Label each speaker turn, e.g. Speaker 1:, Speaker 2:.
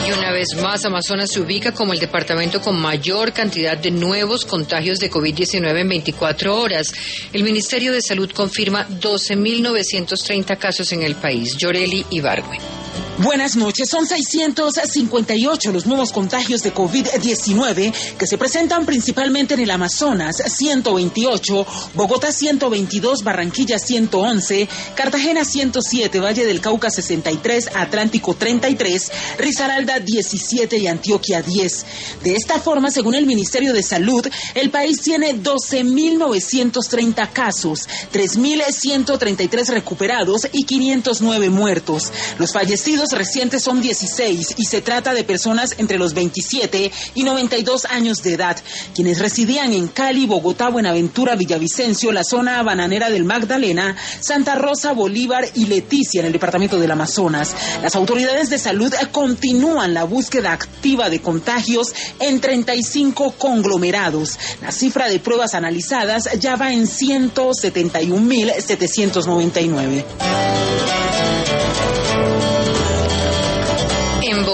Speaker 1: Y una vez más, Amazonas se ubica como el departamento con mayor cantidad de nuevos contagios de COVID-19 en 24 horas. El Ministerio de Salud confirma 12.930 casos en el país. Yoreli Ibargüen.
Speaker 2: Buenas noches. Son 658 los nuevos contagios de COVID-19 que se presentan principalmente en el Amazonas, 128, Bogotá 122, Barranquilla 111, Cartagena 107, Valle del Cauca 63, Atlántico 33, Risaralda 17 y Antioquia 10. De esta forma, según el Ministerio de Salud, el país tiene 12.930 casos, 3.133 recuperados y 509 muertos. Los fallecidos recientes son 16 y se trata de personas entre los 27 y 92 años de edad, quienes residían en Cali, Bogotá, Buenaventura, Villavicencio, la zona bananera del Magdalena, Santa Rosa, Bolívar y Leticia en el departamento del Amazonas. Las autoridades de salud continúan la búsqueda activa de contagios en 35 conglomerados. La cifra de pruebas analizadas ya va en 171.799.